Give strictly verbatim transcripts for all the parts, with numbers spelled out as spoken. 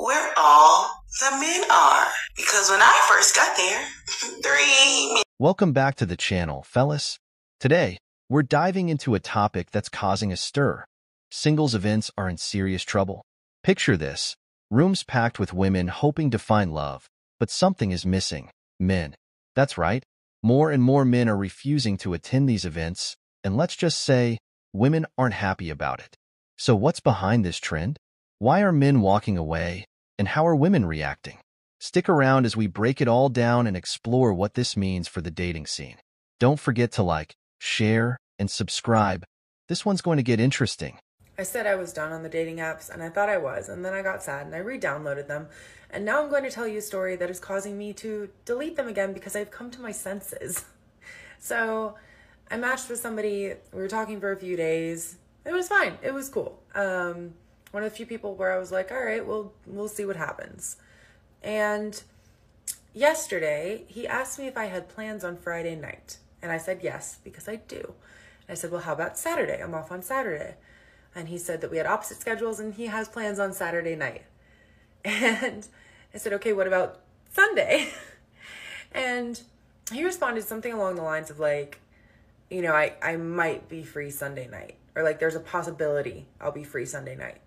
where all the men are. Because when I first got there, three men. Welcome back to the channel, fellas. Today, we're diving into a topic that's causing a stir. Singles events are in serious trouble. Picture this. Rooms packed with women hoping to find love, but something is missing. Men. That's right. More and more men are refusing to attend these events, and let's just say, women aren't happy about it. So what's behind this trend? Why are men walking away, and how are women reacting? Stick around as we break it all down and explore what this means for the dating scene. Don't forget to like, share, and subscribe. This one's going to get interesting. I said I was done on the dating apps, and I thought I was, and then I got sad and I re-downloaded them, and now I'm going to tell you a story that is causing me to delete them again because I've come to my senses. So I matched with somebody, we were talking for a few days. It was fine, it was cool. Um, one of the few people where I was like, all right, well, we'll see what happens. And yesterday, he asked me if I had plans on Friday night, and I said yes, because I do. And I said, well, how about Saturday? I'm off on Saturday. And he said that we had opposite schedules and he has plans on Saturday night. And I said, okay, what about Sunday? And he responded something along the lines of like, you know, I, I might be free Sunday night. Or like, there's a possibility I'll be free Sunday night.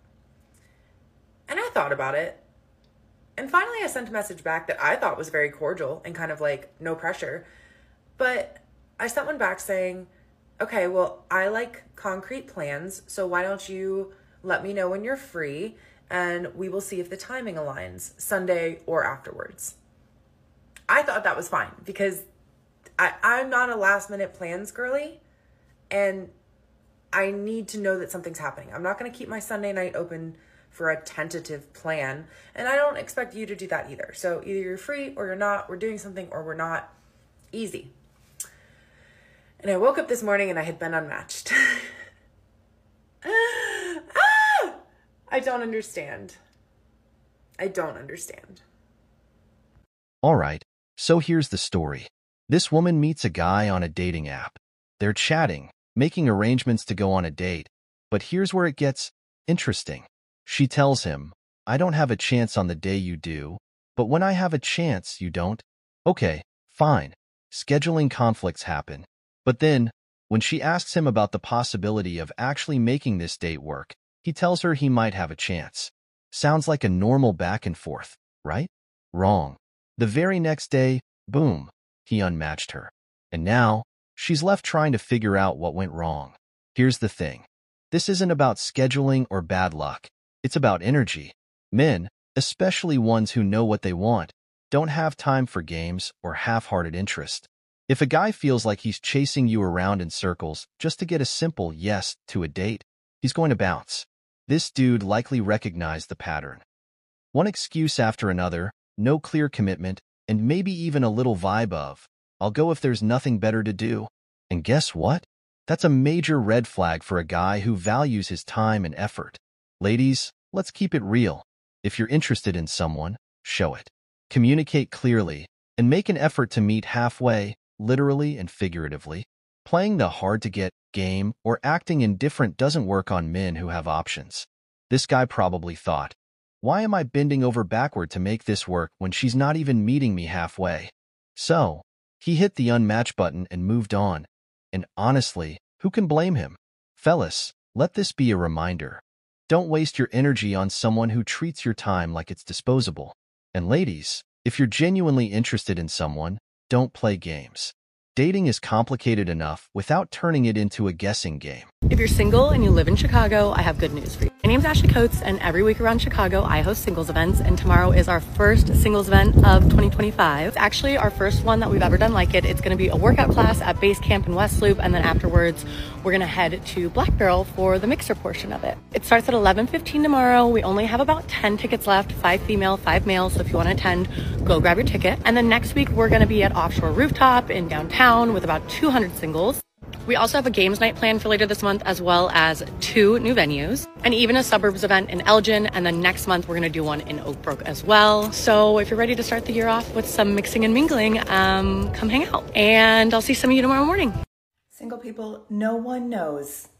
And I thought about it. And finally I sent a message back that I thought was very cordial and kind of like, no pressure. But I sent one back saying, okay, well, I like concrete plans, so why don't you let me know when you're free, and we will see if the timing aligns, Sunday or afterwards. I thought that was fine, because I, I'm not a last-minute plans girly, and I need to know that something's happening. I'm not going to keep my Sunday night open for a tentative plan, and I don't expect you to do that either. So either you're free or you're not, we're doing something or we're not. Easy. And I woke up this morning and I had been unmatched. ah! I don't understand. I don't understand. All right, so here's the story. This woman meets a guy on a dating app. They're chatting, making arrangements to go on a date. But here's where it gets interesting. She tells him, I don't have a chance on the day you do, but when I have a chance, you don't. Okay, fine. Scheduling conflicts happen. But then, when she asks him about the possibility of actually making this date work, he tells her he might have a chance. Sounds like a normal back and forth, right? Wrong. The very next day, boom, he unmatched her. And now, she's left trying to figure out what went wrong. Here's the thing. This isn't about scheduling or bad luck. It's about energy. Men, especially ones who know what they want, don't have time for games or half-hearted interest. If a guy feels like he's chasing you around in circles just to get a simple yes to a date, he's going to bounce. This dude likely recognized the pattern. One excuse after another, no clear commitment, and maybe even a little vibe of, I'll go if there's nothing better to do. And guess what? That's a major red flag for a guy who values his time and effort. Ladies, let's keep it real. If you're interested in someone, show it. Communicate clearly, and make an effort to meet halfway, literally and figuratively. Playing the hard-to-get game or acting indifferent doesn't work on men who have options. This guy probably thought, why am I bending over backward to make this work when she's not even meeting me halfway? So, he hit the unmatch button and moved on. And honestly, who can blame him? Fellas, let this be a reminder. Don't waste your energy on someone who treats your time like it's disposable. And ladies, if you're genuinely interested in someone, don't play games. Dating is complicated enough without turning it into a guessing game. If you're single and you live in Chicago, I have good news for you. My name's Ashley Coates, and every week around Chicago, I host singles events, and tomorrow is our first singles event of twenty twenty-five. It's actually our first one that we've ever done like it. It's going to be a workout class at Base Camp in West Loop, and then afterwards, we're going to head to Black Barrel for the mixer portion of it. It starts at eleven fifteen tomorrow. We only have about ten tickets left, five female, five male, so if you want to attend, go grab your ticket. And then next week, we're going to be at Offshore Rooftop in downtown with about two hundred singles. We also have a games night planned for later this month, as well as two new venues and even a suburbs event in Elgin. And then next month, we're going to do one in Oak Brook as well. So if you're ready to start the year off with some mixing and mingling, um, come hang out. And I'll see some of you tomorrow morning. Single people, no one knows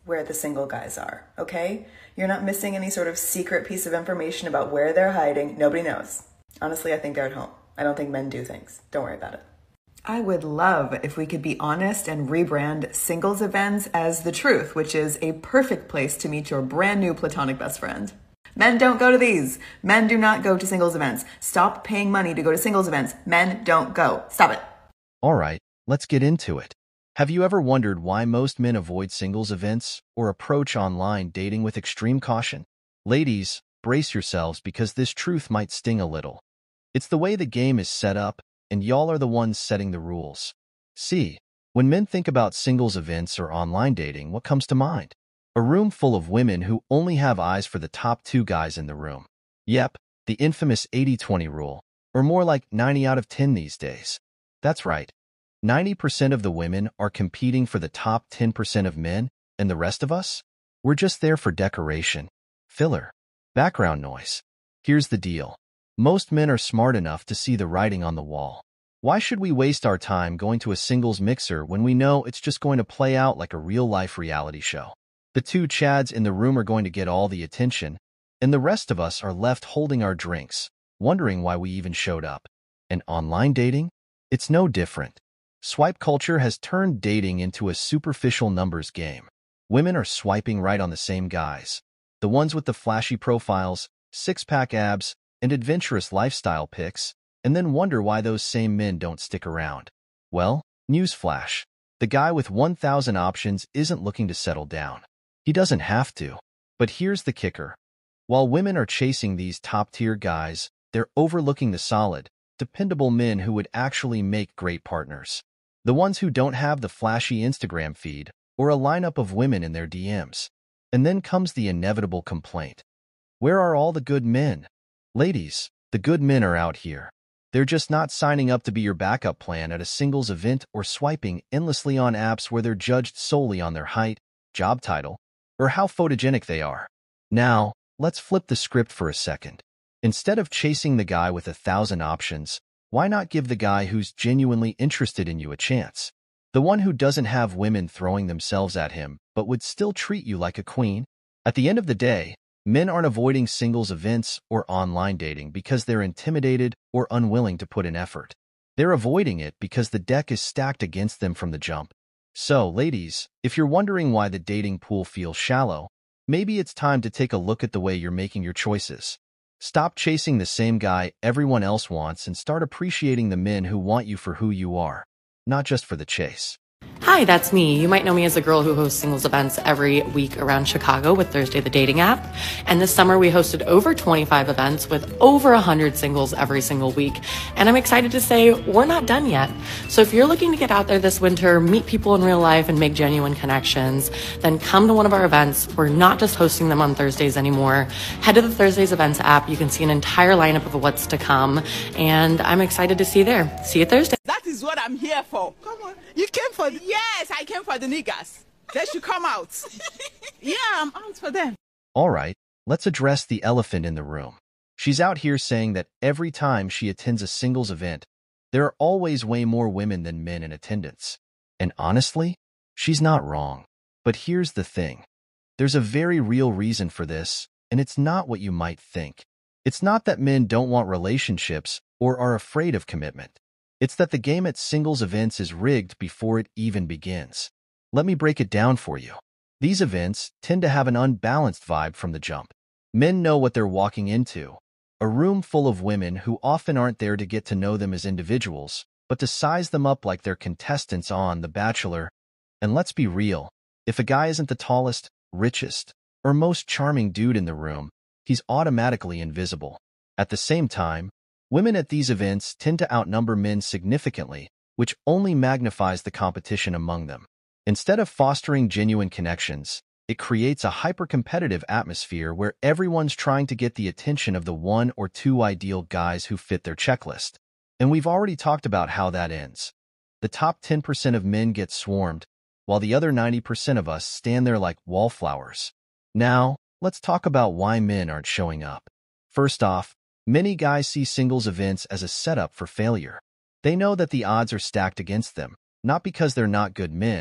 where the single guys are, okay? You're not missing any sort of secret piece of information about where they're hiding. Nobody knows. Honestly, I think they're at home. I don't think men do things. Don't worry about it. I would love if we could be honest and rebrand singles events as The Truth, which is a perfect place to meet your brand new platonic best friend. Men don't go to these. Men do not go to singles events. Stop paying money to go to singles events. Men don't go. Stop it. All right, let's get into it. Have you ever wondered why most men avoid singles events or approach online dating with extreme caution? Ladies, brace yourselves because this truth might sting a little. It's the way the game is set up, and y'all are the ones setting the rules. See, when men think about singles events or online dating, what comes to mind? A room full of women who only have eyes for the top two guys in the room. Yep, the infamous eighty twenty rule, or more like ninety out of ten these days. That's right. ninety percent of the women are competing for the top ten percent of men, and the rest of us? We're just there for decoration, filler, background noise. Here's the deal. Most men are smart enough to see the writing on the wall. Why should we waste our time going to a singles mixer when we know it's just going to play out like a real-life reality show? The two Chads in the room are going to get all the attention, and the rest of us are left holding our drinks, wondering why we even showed up. And online dating? It's no different. Swipe culture has turned dating into a superficial numbers game. Women are swiping right on the same guys. The ones with the flashy profiles, six-pack abs, and adventurous lifestyle pics, and then wonder why those same men don't stick around. Well, newsflash. The guy with one thousand options isn't looking to settle down. He doesn't have to. But here's the kicker. While women are chasing these top-tier guys, they're overlooking the solid, dependable men who would actually make great partners. The ones who don't have the flashy Instagram feed or a lineup of women in their D Ms. And then comes the inevitable complaint. Where are all the good men? Ladies, the good men are out here. They're just not signing up to be your backup plan at a singles event or swiping endlessly on apps where they're judged solely on their height, job title, or how photogenic they are. Now, let's flip the script for a second. Instead of chasing the guy with a thousand options, why not give the guy who's genuinely interested in you a chance? The one who doesn't have women throwing themselves at him, but would still treat you like a queen? At the end of the day, men aren't avoiding singles events or online dating because they're intimidated or unwilling to put in effort. They're avoiding it because the deck is stacked against them from the jump. So, ladies, if you're wondering why the dating pool feels shallow, maybe it's time to take a look at the way you're making your choices. Stop chasing the same guy everyone else wants and start appreciating the men who want you for who you are, not just for the chase. Hi, that's me. You might know me as a girl who hosts singles events every week around Chicago with Thursday the Dating App. And this summer we hosted over twenty-five events with over one hundred singles every single week. And I'm excited to say we're not done yet. So if you're looking to get out there this winter, meet people in real life and make genuine connections, then come to one of our events. We're not just hosting them on Thursdays anymore. Head to the Thursdays Events app. You can see an entire lineup of what's to come. And I'm excited to see you there. See you Thursday. That is what I'm here for. Come on. You came for the... Yes, I came for the niggas. They should come out. Yeah, I'm out for them. All right, let's address the elephant in the room. She's out here saying that every time she attends a singles event, there are always way more women than men in attendance. And honestly, she's not wrong. But here's the thing. There's a very real reason for this, and it's not what you might think. It's not that men don't want relationships or are afraid of commitment. It's that the game at singles events is rigged before it even begins. Let me break it down for you. These events tend to have an unbalanced vibe from the jump. Men know what they're walking into. A room full of women who often aren't there to get to know them as individuals, but to size them up like they're contestants on The Bachelor. And let's be real, if a guy isn't the tallest, richest, or most charming dude in the room, he's automatically invisible. At the same time, women at these events tend to outnumber men significantly, which only magnifies the competition among them. Instead of fostering genuine connections, it creates a hyper-competitive atmosphere where everyone's trying to get the attention of the one or two ideal guys who fit their checklist. And we've already talked about how that ends. The top ten percent of men get swarmed, while the other ninety percent of us stand there like wallflowers. Now, let's talk about why men aren't showing up. First off, many guys see singles events as a setup for failure. They know that the odds are stacked against them, not because they're not good men,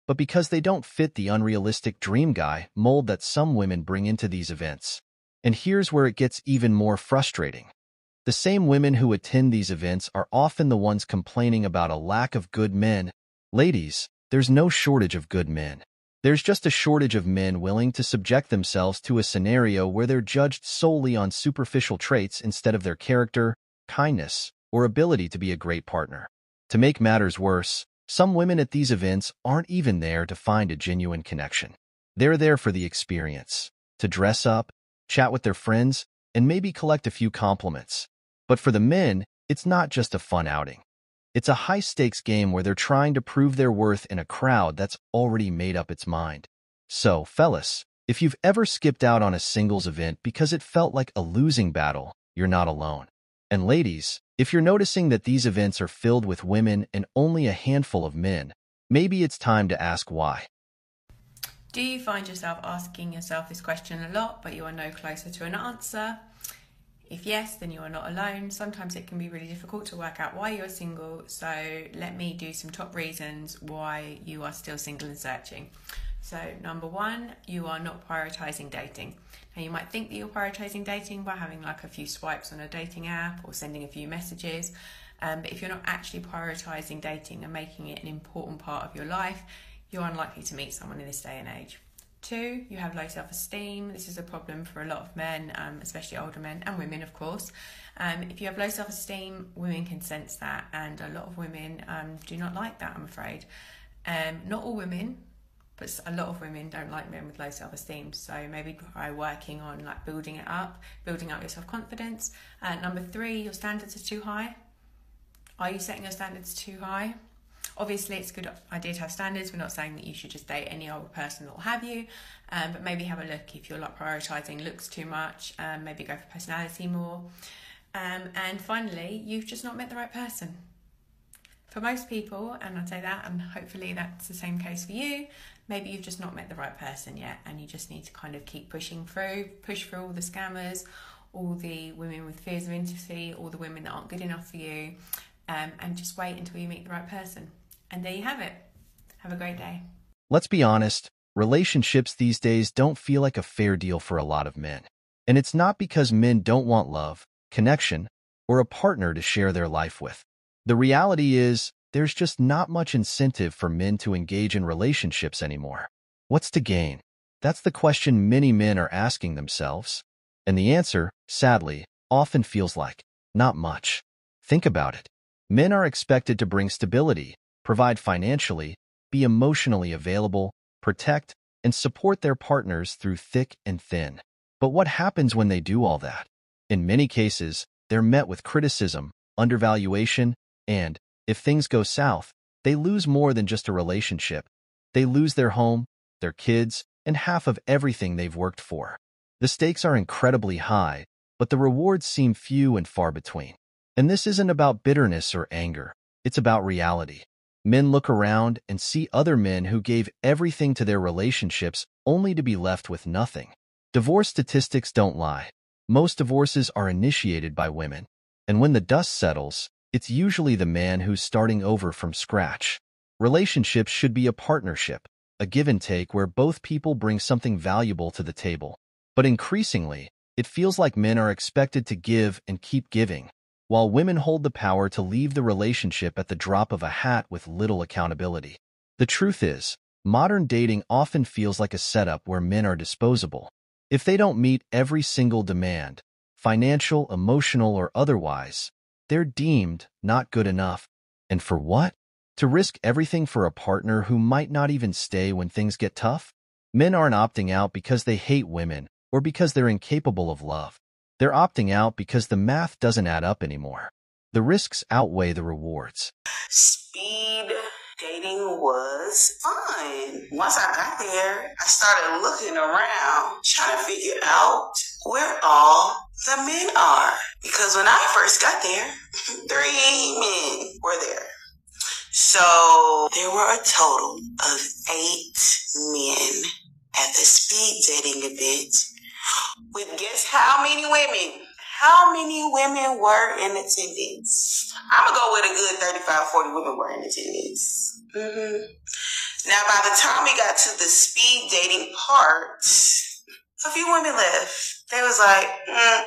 but because they don't fit the unrealistic dream guy mold that some women bring into these events. And here's where it gets even more frustrating. The same women who attend these events are often the ones complaining about a lack of good men. Ladies, there's no shortage of good men. There's just a shortage of men willing to subject themselves to a scenario where they're judged solely on superficial traits instead of their character, kindness, or ability to be a great partner. To make matters worse, some women at these events aren't even there to find a genuine connection. They're there for the experience, to dress up, chat with their friends, and maybe collect a few compliments. But for the men, it's not just a fun outing. It's a high-stakes game where they're trying to prove their worth in a crowd that's already made up its mind. So, fellas, if you've ever skipped out on a singles event because it felt like a losing battle, you're not alone. And ladies, if you're noticing that these events are filled with women and only a handful of men, maybe it's time to ask why. Do you find yourself asking yourself this question a lot, but you are no closer to an answer? If yes, then you are not alone. Sometimes it can be really difficult to work out why you're single, so let me do some top reasons why you are still single and searching. So number one, you are not prioritizing dating. Now you might think that you're prioritizing dating by having like a few swipes on a dating app or sending a few messages, um, but if you're not actually prioritizing dating and making it an important part of your life, you're unlikely to meet someone in this day and age. Two, you have low self-esteem. This is a problem for a lot of men, um, especially older men and women, of course. Um, if you have low self-esteem, women can sense that, and a lot of women um, do not like that, I'm afraid. Um, not all women, but a lot of women don't like men with low self-esteem. So maybe try working on like building it up, building up your self-confidence. Uh, number three, your standards are too high. Are you setting your standards too high? Obviously, it's a good idea to have standards. We're not saying that you should just date any old person that will have you, um, but maybe have a look if you're like prioritising looks too much, um, maybe go for personality more. Um, and finally, you've just not met the right person. For most people, and I'd say that, and hopefully that's the same case for you, maybe you've just not met the right person yet, and you just need to kind of keep pushing through, push through all the scammers, all the women with fears of intimacy, all the women that aren't good enough for you, um, and just wait until you meet the right person. And there you have it. Have a great day. Let's be honest, relationships these days don't feel like a fair deal for a lot of men. And it's not because men don't want love, connection, or a partner to share their life with. The reality is, there's just not much incentive for men to engage in relationships anymore. What's to gain? That's the question many men are asking themselves. And the answer, sadly, often feels like, not much. Think about it. Men are expected to bring stability, provide financially, be emotionally available, protect, and support their partners through thick and thin. But what happens when they do all that? In many cases, they're met with criticism, undervaluation, and, if things go south, they lose more than just a relationship. They lose their home, their kids, and half of everything they've worked for. The stakes are incredibly high, but the rewards seem few and far between. And this isn't about bitterness or anger. It's about reality. Men look around and see other men who gave everything to their relationships only to be left with nothing. Divorce statistics don't lie. Most divorces are initiated by women. And when the dust settles, it's usually the man who's starting over from scratch. Relationships should be a partnership, a give and take where both people bring something valuable to the table. But increasingly, it feels like men are expected to give and keep giving, while women hold the power to leave the relationship at the drop of a hat with little accountability. The truth is, modern dating often feels like a setup where men are disposable. If they don't meet every single demand, financial, emotional, or otherwise, they're deemed not good enough. And for what? To risk everything for a partner who might not even stay when things get tough? Men aren't opting out because they hate women or because they're incapable of love. They're opting out because the math doesn't add up anymore. The risks outweigh the rewards. Speed dating was fun. Once I got there, I started looking around, trying to figure out where all the men are. Because when I first got there, three men were there. So there were a total of eight men at the speed dating event. With guess how many women? How many women were in attendance? I'm going to go with a good thirty-five, forty women were in attendance. Mm-hmm. Now, by the time we got to the speed dating part, a few women left. They was like, mm,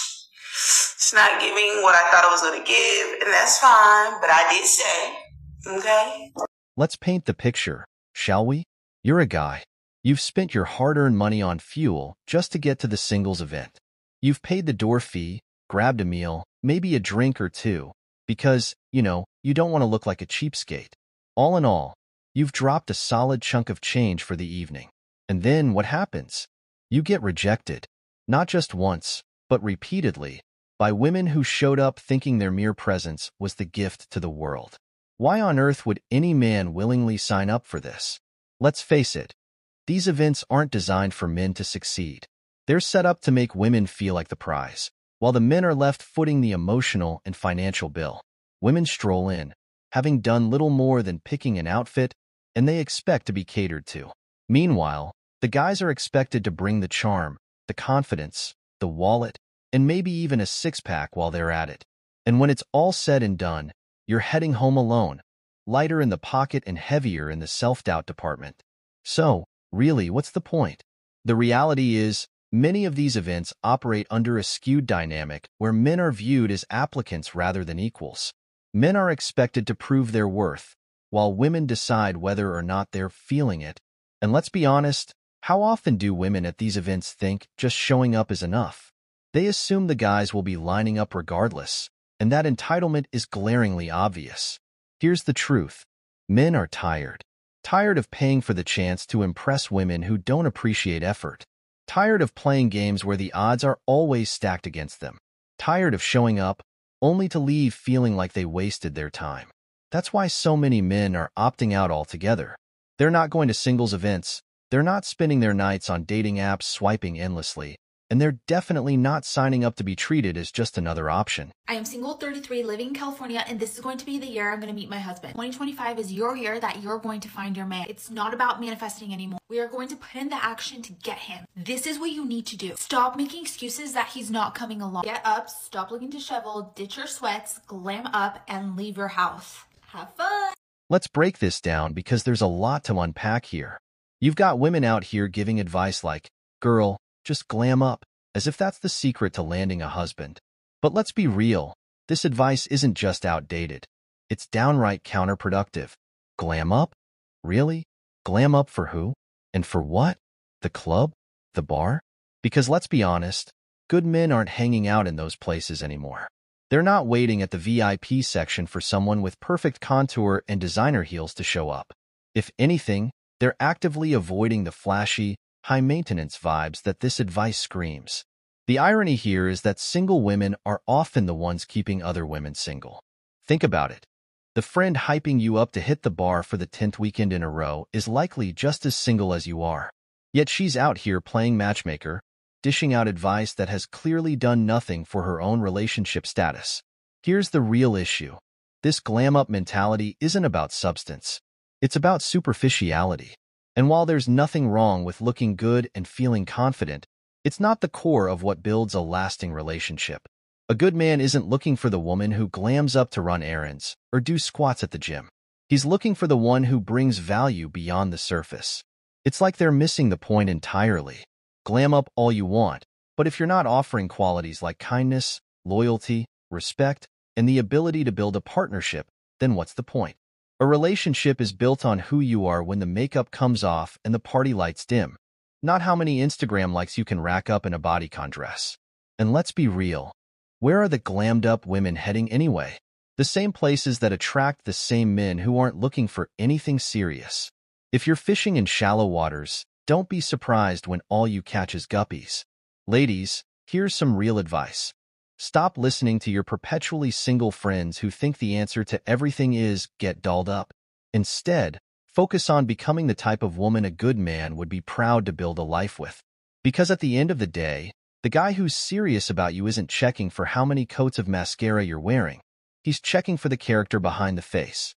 it's not giving what I thought it was going to give, and that's fine, but I did stay, okay? Let's paint the picture, shall we? You're a guy. You've spent your hard-earned money on fuel just to get to the singles event. You've paid the door fee, grabbed a meal, maybe a drink or two, because, you know, you don't want to look like a cheapskate. All in all, you've dropped a solid chunk of change for the evening. And then what happens? You get rejected, not just once, but repeatedly, by women who showed up thinking their mere presence was the gift to the world. Why on earth would any man willingly sign up for this? Let's face it, these events aren't designed for men to succeed. They're set up to make women feel like the prize, while the men are left footing the emotional and financial bill. Women stroll in, having done little more than picking an outfit, and they expect to be catered to. Meanwhile, the guys are expected to bring the charm, the confidence, the wallet, and maybe even a six-pack while they're at it. And when it's all said and done, you're heading home alone, lighter in the pocket and heavier in the self-doubt department. So, really, what's the point? The reality is, many of these events operate under a skewed dynamic where men are viewed as applicants rather than equals. Men are expected to prove their worth, while women decide whether or not they're feeling it. And let's be honest, how often do women at these events think just showing up is enough? They assume the guys will be lining up regardless, and that entitlement is glaringly obvious. Here's the truth. Men are tired. Tired of paying for the chance to impress women who don't appreciate effort. Tired of playing games where the odds are always stacked against them. Tired of showing up, only to leave feeling like they wasted their time. That's why so many men are opting out altogether. They're not going to singles events, they're not spending their nights on dating apps swiping endlessly, and they're definitely not signing up to be treated as just another option. I am single, thirty-three, living in California, and this is going to be the year I'm going to meet my husband. twenty twenty-five is your year that you're going to find your man. It's not about manifesting anymore. We are going to put in the action to get him. This is what you need to do. Stop making excuses that he's not coming along. Get up, stop looking disheveled, ditch your sweats, glam up, and leave your house. Have fun! Let's break this down because there's a lot to unpack here. You've got women out here giving advice like, girl, just glam up, as if that's the secret to landing a husband. But let's be real, this advice isn't just outdated. It's downright counterproductive. Glam up? Really? Glam up for who? And for what? The club? The bar? Because let's be honest, good men aren't hanging out in those places anymore. They're not waiting at the V I P section for someone with perfect contour and designer heels to show up. If anything, they're actively avoiding the flashy, high-maintenance vibes that this advice screams. The irony here is that single women are often the ones keeping other women single. Think about it. The friend hyping you up to hit the bar for the tenth weekend in a row is likely just as single as you are. Yet she's out here playing matchmaker, dishing out advice that has clearly done nothing for her own relationship status. Here's the real issue. This glam-up mentality isn't about substance. It's about superficiality. And while there's nothing wrong with looking good and feeling confident, it's not the core of what builds a lasting relationship. A good man isn't looking for the woman who glams up to run errands or do squats at the gym. He's looking for the one who brings value beyond the surface. It's like they're missing the point entirely. Glam up all you want, but if you're not offering qualities like kindness, loyalty, respect, and the ability to build a partnership, then what's the point? A relationship is built on who you are when the makeup comes off and the party lights dim, not how many Instagram likes you can rack up in a bodycon dress. And let's be real, where are the glammed-up women heading anyway? The same places that attract the same men who aren't looking for anything serious. If you're fishing in shallow waters, don't be surprised when all you catch is guppies. Ladies, here's some real advice. Stop listening to your perpetually single friends who think the answer to everything is get dolled up. Instead, focus on becoming the type of woman a good man would be proud to build a life with. Because at the end of the day, the guy who's serious about you isn't checking for how many coats of mascara you're wearing. He's checking for the character behind the face.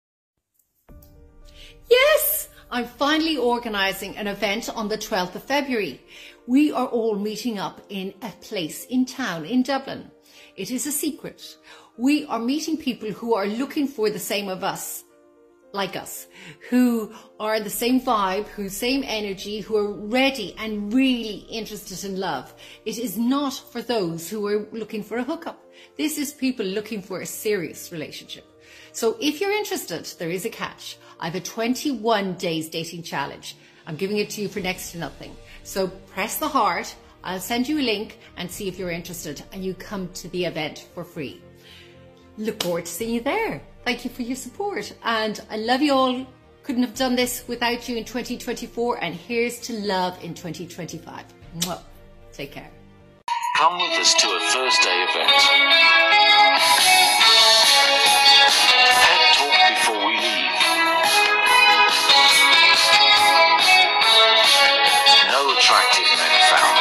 Yes! I'm finally organising an event on the twelfth of February. We are all meeting up in a place in town in Dublin. It is a secret. We are meeting people who are looking for the same of us. like us, who are the same vibe, who same energy, who are ready and really interested in love. It is not for those who are looking for a hookup. This is people looking for a serious relationship. So if you're interested, there is a catch. I have a twenty-one days dating challenge. I'm giving it to you for next to nothing. So press the heart. I'll send you a link and see if you're interested, and you come to the event for free. Look forward to seeing you there. Thank you for your support, and I love you all. Couldn't have done this without you in twenty twenty-four, and here's to love in twenty twenty-five. Mwah. Take care. Come with us to a Thursday event. Head talk before we leave. No attractive men found.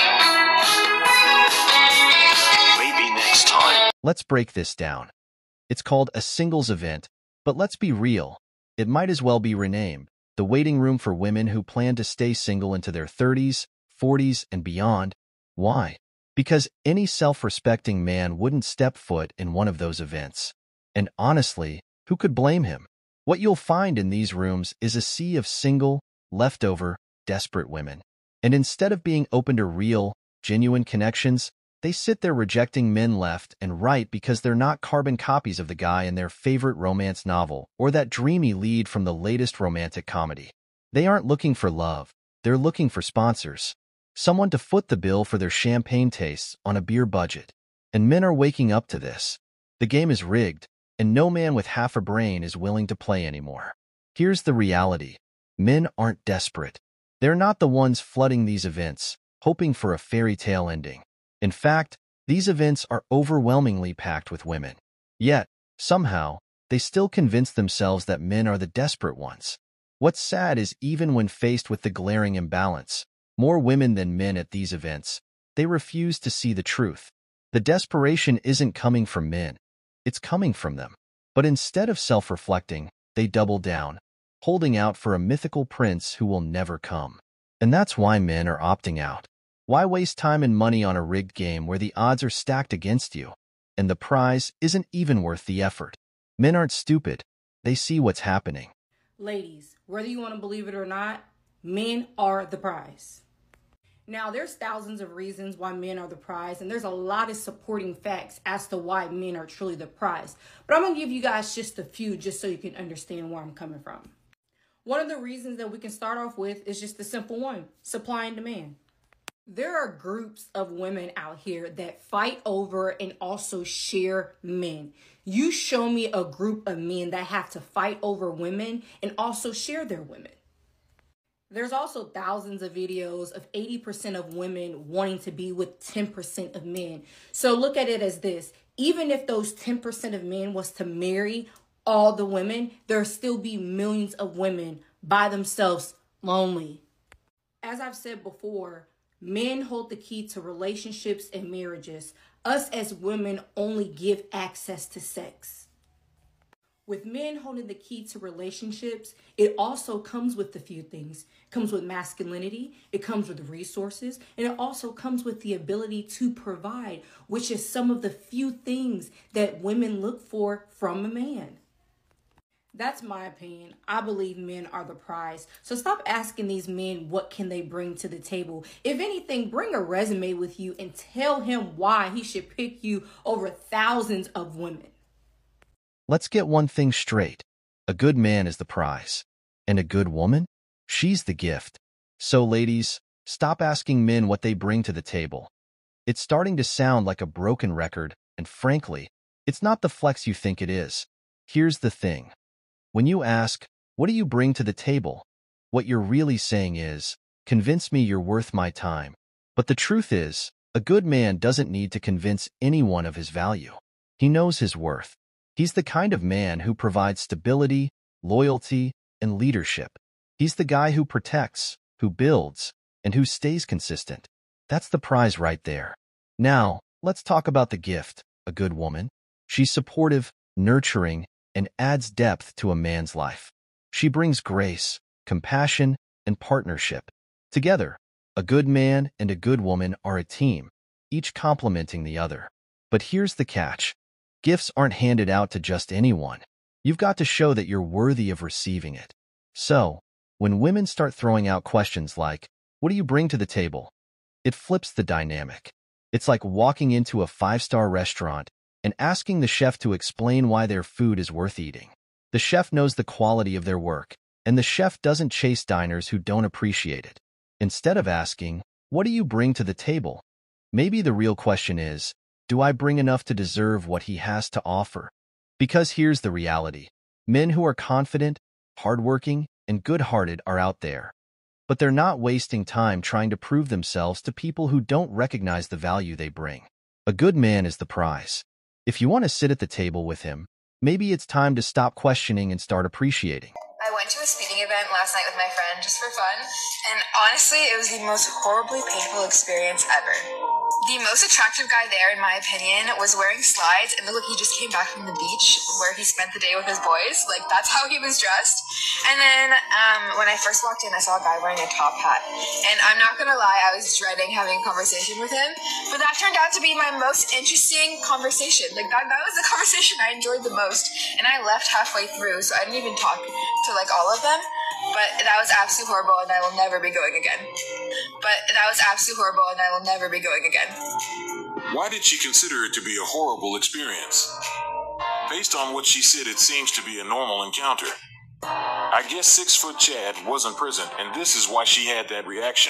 Maybe next time. Let's break this down. It's called a singles event, but let's be real. It might as well be renamed the waiting room for women who plan to stay single into their thirties, forties, and beyond. Why? Because any self-respecting man wouldn't step foot in one of those events. And honestly, who could blame him? What you'll find in these rooms is a sea of single, leftover, desperate women. And instead of being open to real, genuine connections, they sit there rejecting men left and right because they're not carbon copies of the guy in their favorite romance novel or that dreamy lead from the latest romantic comedy. They aren't looking for love. They're looking for sponsors. Someone to foot the bill for their champagne tastes on a beer budget. And men are waking up to this. The game is rigged, and no man with half a brain is willing to play anymore. Here's the reality. Men aren't desperate. They're not the ones flooding these events, hoping for a fairy tale ending. In fact, these events are overwhelmingly packed with women. Yet, somehow, they still convince themselves that men are the desperate ones. What's sad is even when faced with the glaring imbalance, more women than men at these events, they refuse to see the truth. The desperation isn't coming from men. It's coming from them. But instead of self-reflecting, they double down, holding out for a mythical prince who will never come. And that's why men are opting out. Why waste time and money on a rigged game where the odds are stacked against you, and the prize isn't even worth the effort? Men aren't stupid. They see what's happening. Ladies, whether you want to believe it or not, men are the prize. Now, there's thousands of reasons why men are the prize, and there's a lot of supporting facts as to why men are truly the prize. But I'm going to give you guys just a few just so you can understand where I'm coming from. One of the reasons that we can start off with is just the simple one, supply and demand. There are groups of women out here that fight over and also share men. You show me a group of men that have to fight over women and also share their women. There's also thousands of videos of eighty percent of women wanting to be with ten percent of men. So look at it as this. Even if those ten percent of men was to marry all the women, there'll still be millions of women by themselves lonely. As I've said before, men hold the key to relationships and marriages. Us as women only give access to sex. With men holding the key to relationships, it also comes with a few things. It comes with masculinity, it comes with resources, and it also comes with the ability to provide, which is some of the few things that women look for from a man. That's my opinion. I believe men are the prize. So stop asking these men what can they bring to the table. If anything, bring a resume with you and tell him why he should pick you over thousands of women. Let's get one thing straight. A good man is the prize. And a good woman? She's the gift. So ladies, stop asking men what they bring to the table. It's starting to sound like a broken record, and frankly, it's not the flex you think it is. Here's the thing. When you ask, what do you bring to the table? What you're really saying is, convince me you're worth my time. But the truth is, a good man doesn't need to convince anyone of his value. He knows his worth. He's the kind of man who provides stability, loyalty, and leadership. He's the guy who protects, who builds, and who stays consistent. That's the prize right there. Now, let's talk about the gift, a good woman. She's supportive, nurturing, and adds depth to a man's life. She brings grace, compassion, and partnership. Together, a good man and a good woman are a team, each complementing the other. But here's the catch. Gifts aren't handed out to just anyone. You've got to show that you're worthy of receiving it. So, when women start throwing out questions like, "What do you bring to the table?" it flips the dynamic. It's like walking into a five-star restaurant and asking the chef to explain why their food is worth eating. The chef knows the quality of their work, and the chef doesn't chase diners who don't appreciate it. Instead of asking, "What do you bring to the table?" maybe the real question is, "Do I bring enough to deserve what he has to offer?" Because here's the reality. Men who are confident, hardworking, and good-hearted are out there. But they're not wasting time trying to prove themselves to people who don't recognize the value they bring. A good man is the prize. If you want to sit at the table with him, maybe it's time to stop questioning and start appreciating. I went to a speeding event last night with my friend just for fun, and honestly, it was the most horribly painful experience ever. The most attractive guy there, in my opinion, was wearing slides and looked like he just came back from the beach where he spent the day with his boys. Like, that's how he was dressed. And then um, when I first walked in, I saw a guy wearing a top hat. And I'm not going to lie, I was dreading having a conversation with him. But that turned out to be my most interesting conversation. Like, that, that was the conversation I enjoyed the most. And I left halfway through, so I didn't even talk to, like, all of them. But that was absolutely horrible, and I will never be going again. But that was absolutely horrible, and I will never be going again. Why did she consider it to be a horrible experience? Based on what she said, it seems to be a normal encounter. I guess six-foot Chad wasn't present, and this is why she had that reaction.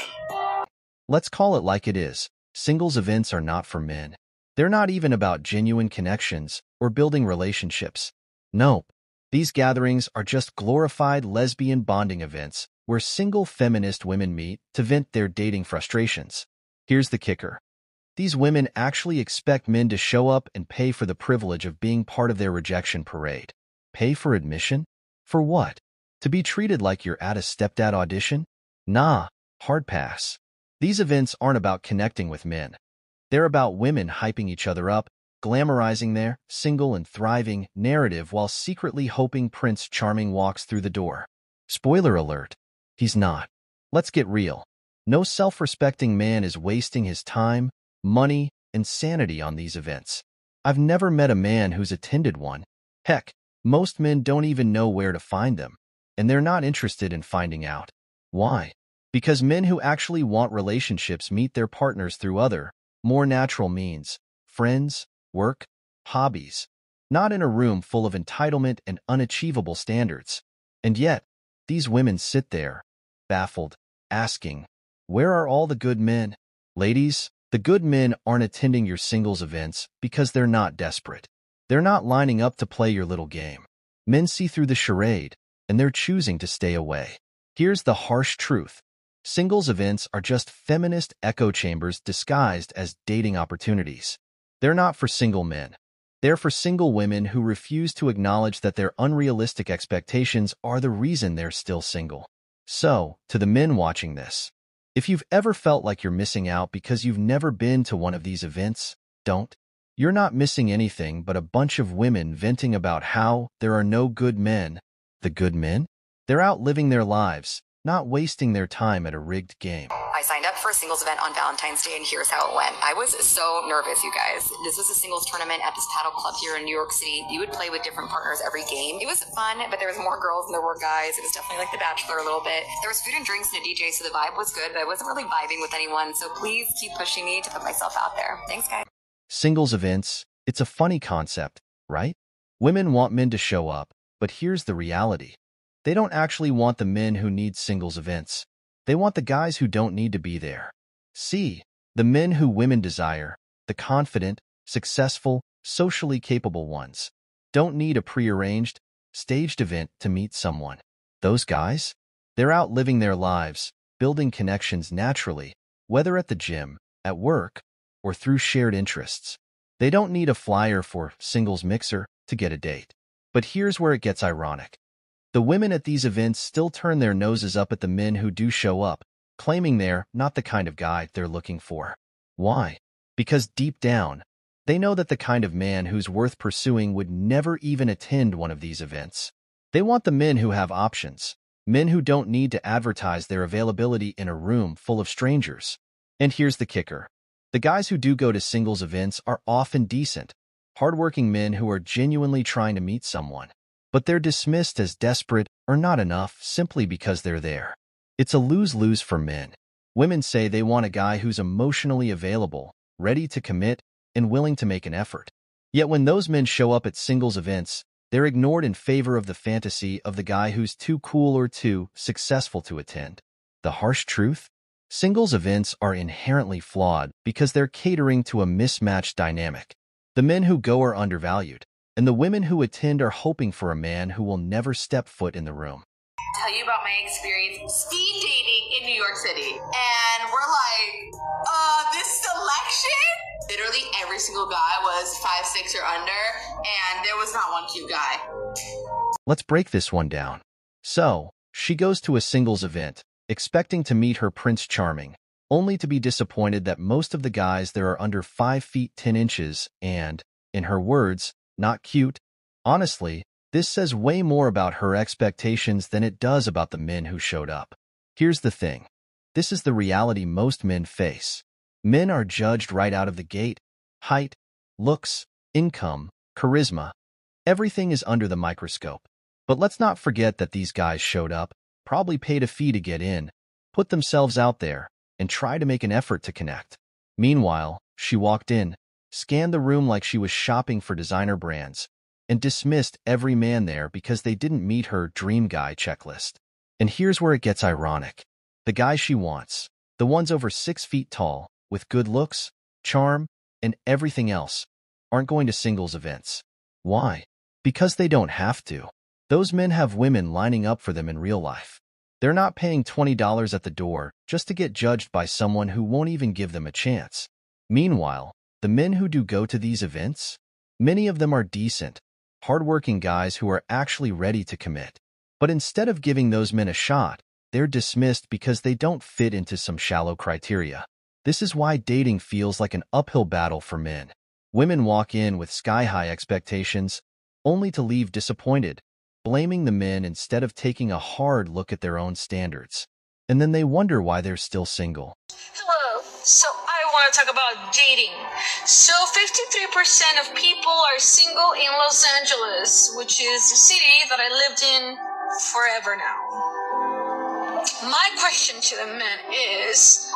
Let's call it like it is. Singles events are not for men. They're not even about genuine connections or building relationships. Nope. These gatherings are just glorified lesbian bonding events where single feminist women meet to vent their dating frustrations. Here's the kicker. These women actually expect men to show up and pay for the privilege of being part of their rejection parade. Pay for admission? For what? To be treated like you're at a stepdad audition? Nah, hard pass. These events aren't about connecting with men. They're about women hyping each other up, glamorizing their single and thriving narrative while secretly hoping Prince Charming walks through the door. Spoiler alert, he's not. Let's get real. No self-respecting man is wasting his time, money, and sanity on these events. I've never met a man who's attended one. Heck, most men don't even know where to find them, and they're not interested in finding out. Why? Because men who actually want relationships meet their partners through other, more natural means: friends, work, hobbies, not in a room full of entitlement and unachievable standards. And yet, these women sit there, baffled, asking, where are all the good men? Ladies, the good men aren't attending your singles events because they're not desperate. They're not lining up to play your little game. Men see through the charade, and they're choosing to stay away. Here's the harsh truth. Singles events are just feminist echo chambers disguised as dating opportunities. They're not for single men. They're for single women who refuse to acknowledge that their unrealistic expectations are the reason they're still single. So, to the men watching this, if you've ever felt like you're missing out because you've never been to one of these events, don't. You're not missing anything but a bunch of women venting about how there are no good men. The good men? They're out living their lives, not wasting their time at a rigged game. I signed up for a singles event on Valentine's Day, and here's how it went. I was so nervous, you guys. This was a singles tournament at this paddle club here in New York City. You would play with different partners every game. It was fun, but there was more girls than there were guys. It was definitely like The Bachelor a little bit. There was food and drinks and a D J, so the vibe was good, but I wasn't really vibing with anyone, so please keep pushing me to put myself out there. Thanks, guys. Singles events, it's a funny concept, right? Women want men to show up, but here's the reality. They don't actually want the men who need singles events. They want the guys who don't need to be there. See, the men who women desire, the confident, successful, socially capable ones, don't need a prearranged, staged event to meet someone. Those guys? They're out living their lives, building connections naturally, whether at the gym, at work, or through shared interests. They don't need a flyer for Singles Mixer to get a date. But here's where it gets ironic. The women at these events still turn their noses up at the men who do show up, claiming they're not the kind of guy they're looking for. Why? Because deep down, they know that the kind of man who's worth pursuing would never even attend one of these events. They want the men who have options, men who don't need to advertise their availability in a room full of strangers. And here's the kicker. The guys who do go to singles events are often decent, hardworking men who are genuinely trying to meet someone. but they're dismissed as desperate or not enough simply because they're there. It's a lose-lose for men. Women say they want a guy who's emotionally available, ready to commit, and willing to make an effort. Yet when those men show up at singles events, they're ignored in favor of the fantasy of the guy who's too cool or too successful to attend. The harsh truth? Singles events are inherently flawed because they're catering to a mismatched dynamic. The men who go are undervalued, and the women who attend are hoping for a man who will never step foot in the room. Tell you about my experience speed dating in New York City. And we're like, uh, this selection? Literally every single guy was five, six or under, and there was not one cute guy. Let's break this one down. So, she goes to a singles event, expecting to meet her Prince Charming, only to be disappointed that most of the guys there are under five feet ten inches and, in her words, not cute. Honestly, this says way more about her expectations than it does about the men who showed up. Here's the thing. This is the reality most men face. Men are judged right out of the gate. Height, looks, income, charisma. Everything is under the microscope. But let's not forget that these guys showed up, probably paid a fee to get in, put themselves out there, and try to make an effort to connect. Meanwhile, she walked in, scanned the room like she was shopping for designer brands, and dismissed every man there because they didn't meet her dream guy checklist. And here's where it gets ironic. The guys she wants, the ones over six feet tall, with good looks, charm, and everything else, aren't going to singles events. Why? Because they don't have to. Those men have women lining up for them in real life. They're not paying twenty dollars at the door just to get judged by someone who won't even give them a chance. Meanwhile, the men who do go to these events, many of them are decent, hardworking guys who are actually ready to commit. But instead of giving those men a shot, they're dismissed because they don't fit into some shallow criteria. This is why dating feels like an uphill battle for men. Women walk in with sky-high expectations, only to leave disappointed, blaming the men instead of taking a hard look at their own standards. And then they wonder why they're still single. Hello, so I want to talk about dating. So fifty-three percent of people are single in Los Angeles, which is a city that I lived in forever now. My question to the men is,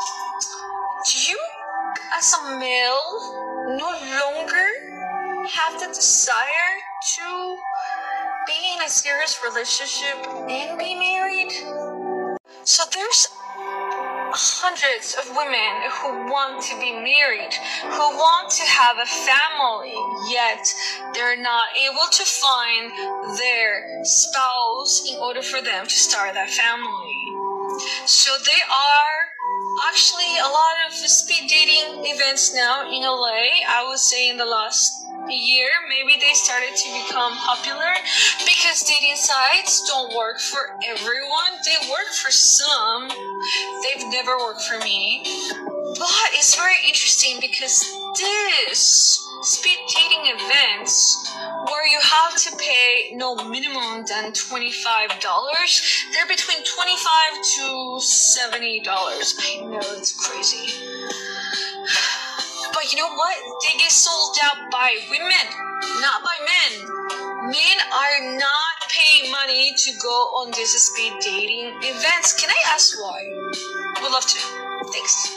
do you, as a male, no longer have the desire to be in a serious relationship and be married? So there's hundreds of women who want to be married, who want to have a family, yet they're not able to find their spouse in order for them to start that family. So they are actually a lot of speed dating events now in L A. I would say in the last year, maybe they started to become popular because dating sites don't work for everyone. They work for some. They've never worked for me. But it's very interesting because this speed dating events where you have to pay no minimum than twenty-five dollars, they're between twenty-five to seventy dollars. I know, it's crazy. But you know what? They get sold out by women, not by men. Men are not paying money to go on these speed dating events. Can I ask why? Would love to. Thanks.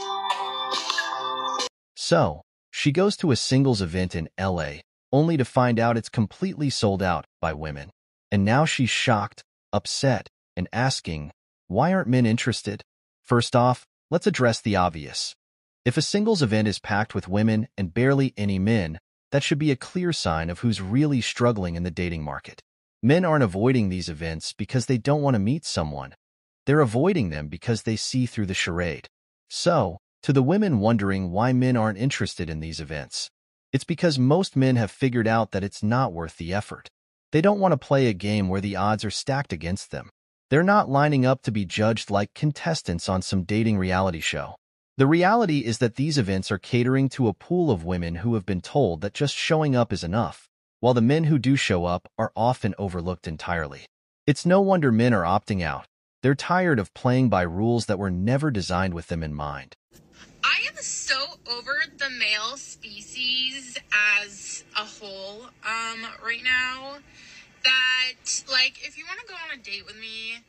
So, she goes to a singles event in L A, only to find out it's completely sold out by women. And now she's shocked, upset, and asking, why aren't men interested? First off, let's address the obvious. If a singles event is packed with women and barely any men, that should be a clear sign of who's really struggling in the dating market. Men aren't avoiding these events because they don't want to meet someone. They're avoiding them because they see through the charade. So, to the women wondering why men aren't interested in these events, it's because most men have figured out that it's not worth the effort. They don't want to play a game where the odds are stacked against them. They're not lining up to be judged like contestants on some dating reality show. The reality is that these events are catering to a pool of women who have been told that just showing up is enough, while the men who do show up are often overlooked entirely. It's no wonder men are opting out. They're tired of playing by rules that were never designed with them in mind. I am so over the male species as a whole um, right now. that, like, if you want to go on a date with me,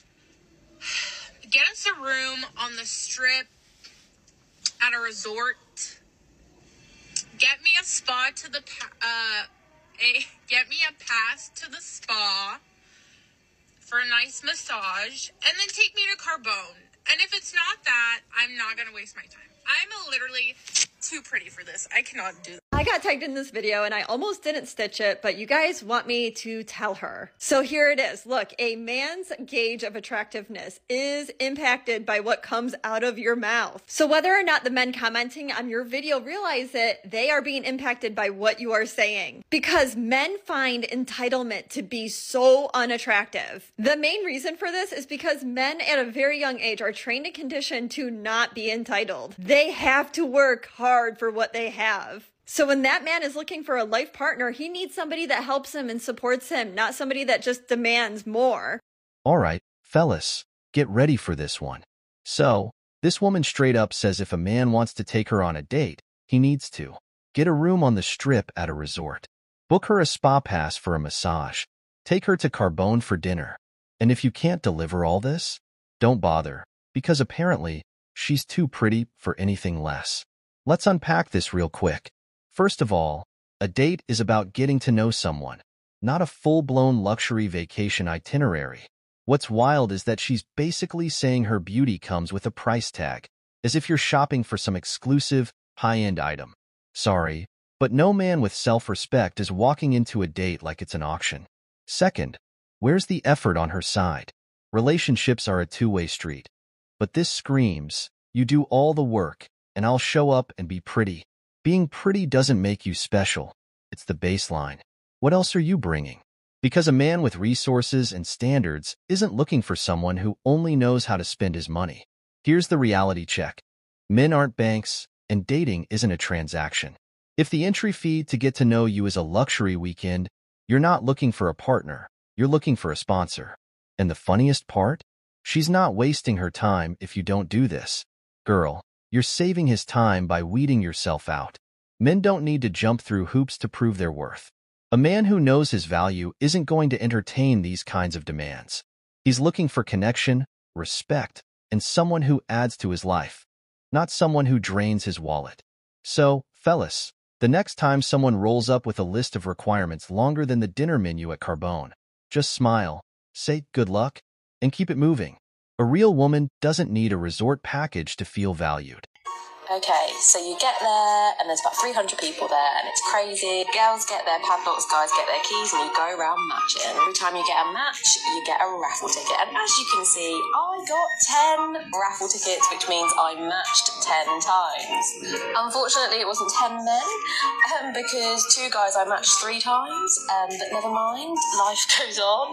get us a room on the strip at a resort. Get me a spa to the, pa- uh, a, get me a pass to the spa for a nice massage, and then take me to Carbone. And if it's not that, I'm not going to waste my time. I'm literally too pretty for this. I cannot do that. I got tagged in this video and I almost didn't stitch it, but you guys want me to tell her. So here it is. Look, a man's gauge of attractiveness is impacted by what comes out of your mouth. So whether or not the men commenting on your video realize it, they are being impacted by what you are saying. Because men find entitlement to be so unattractive. The main reason for this is because men at a very young age are trained and conditioned to not be entitled. They have to work hard for what they have. So when that man is looking for a life partner, he needs somebody that helps him and supports him, not somebody that just demands more. All right, fellas, get ready for this one. So, this woman straight up says if a man wants to take her on a date, he needs to get a room on the strip at a resort, book her a spa pass for a massage, take her to Carbone for dinner. And if you can't deliver all this, don't bother, because apparently, she's too pretty for anything less. Let's unpack this real quick. First of all, a date is about getting to know someone, not a full-blown luxury vacation itinerary. What's wild is that she's basically saying her beauty comes with a price tag, as if you're shopping for some exclusive, high-end item. Sorry, but no man with self-respect is walking into a date like it's an auction. Second, where's the effort on her side? Relationships are a two-way street. But this screams, you do all the work, and I'll show up and be pretty. Being pretty doesn't make you special. It's the baseline. What else are you bringing? Because a man with resources and standards isn't looking for someone who only knows how to spend his money. Here's the reality check. Men aren't banks, and dating isn't a transaction. If the entry fee to get to know you is a luxury weekend, you're not looking for a partner. You're looking for a sponsor. And the funniest part? She's not wasting her time if you don't do this. Girl, you're saving his time by weeding yourself out. Men don't need to jump through hoops to prove their worth. A man who knows his value isn't going to entertain these kinds of demands. He's looking for connection, respect, and someone who adds to his life, not someone who drains his wallet. So, fellas, the next time someone rolls up with a list of requirements longer than the dinner menu at Carbone, just smile, say good luck, and keep it moving. A real woman doesn't need a resort package to feel valued. Okay, so you get there, and there's about three hundred people there, and it's crazy. Girls get their padlocks, guys get their keys, and you go around matching. Every time you get a match, you get a raffle ticket. And as you can see, I got ten raffle tickets, which means I matched ten times. Unfortunately, it wasn't ten men, um, because two guys I matched three times, um, but never mind, life goes on.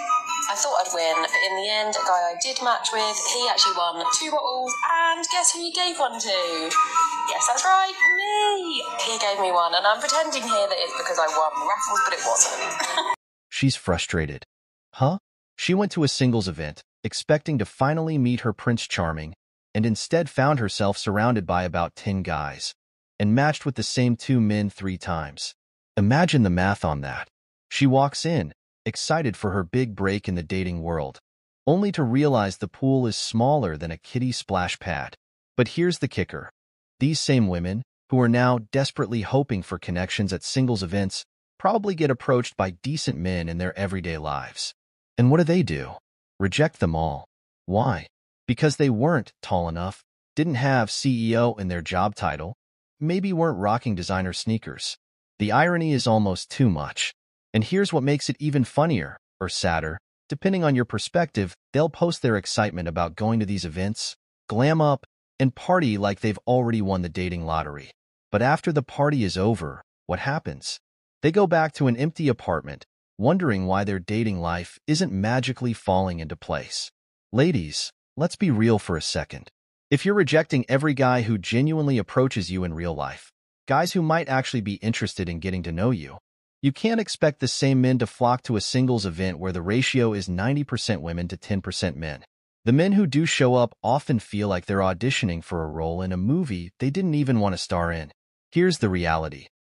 I thought I'd win, but in the end, a guy I did match with, he actually won two bottles, and guess who he gave one to? Yes, that's right, me! He gave me one, and I'm pretending here that it's because I won the raffles, but it wasn't. She's frustrated. Huh? She went to a singles event, expecting to finally meet her Prince Charming, and instead found herself surrounded by about ten guys, and matched with the same two men three times. Imagine the math on that. She walks in, excited for her big break in the dating world, only to realize the pool is smaller than a kiddie splash pad. But here's the kicker. These same women, who are now desperately hoping for connections at singles events, probably get approached by decent men in their everyday lives. And what do they do? Reject them all. Why? Because they weren't tall enough, didn't have C E O in their job title, maybe weren't rocking designer sneakers. The irony is almost too much. And here's what makes it even funnier, or sadder. Depending on your perspective, they'll post their excitement about going to these events, glam up, and party like they've already won the dating lottery. But after the party is over, what happens? They go back to an empty apartment, wondering why their dating life isn't magically falling into place. Ladies, let's be real for a second. If you're rejecting every guy who genuinely approaches you in real life, guys who might actually be interested in getting to know you, you can't expect the same men to flock to a singles event where the ratio is ninety percent women to ten percent men. The men who do show up often feel like they're auditioning for a role in a movie they didn't even want to star in. Here's the reality.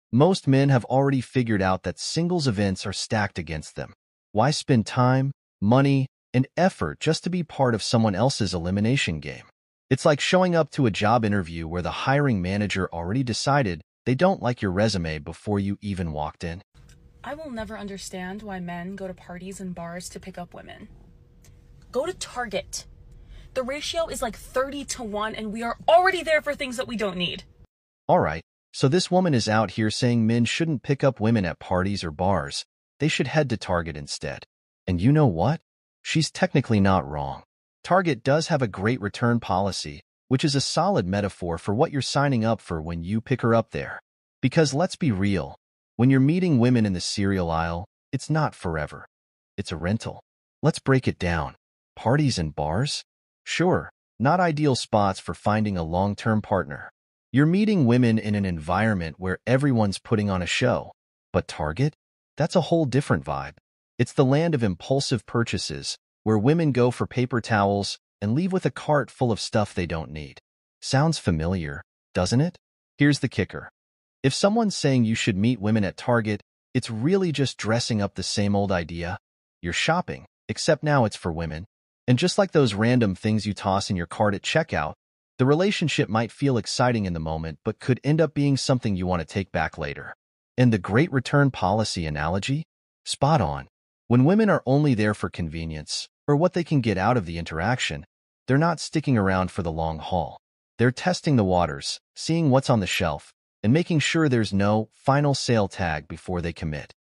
Most men have already figured out that singles events are stacked against them. Why spend time, money, and effort just to be part of someone else's elimination game? It's like showing up to a job interview where the hiring manager already decided they don't like your resume before you even walked in. I will never understand why men go to parties and bars to pick up women. Go to Target. The ratio is like thirty to one, and we are already there for things that we don't need. All right, so this woman is out here saying men shouldn't pick up women at parties or bars. They should head to Target instead. And you know what? She's technically not wrong. Target does have a great return policy, which is a solid metaphor for what you're signing up for when you pick her up there. Because let's be real, when you're meeting women in the cereal aisle, it's not forever. It's a rental. Let's break it down. Parties and bars? Sure, not ideal spots for finding a long-term partner. You're meeting women in an environment where everyone's putting on a show. But Target? That's a whole different vibe. It's the land of impulsive purchases, where women go for paper towels and leave with a cart full of stuff they don't need. Sounds familiar, doesn't it? Here's the kicker. If someone's saying you should meet women at Target, it's really just dressing up the same old idea. You're shopping, except now it's for women. And just like those random things you toss in your cart at checkout, the relationship might feel exciting in the moment but could end up being something you want to take back later. And the great return policy analogy? Spot on. When women are only there for convenience, or what they can get out of the interaction, they're not sticking around for the long haul. They're testing the waters, seeing what's on the shelf, and making sure there's no final sale tag before they commit.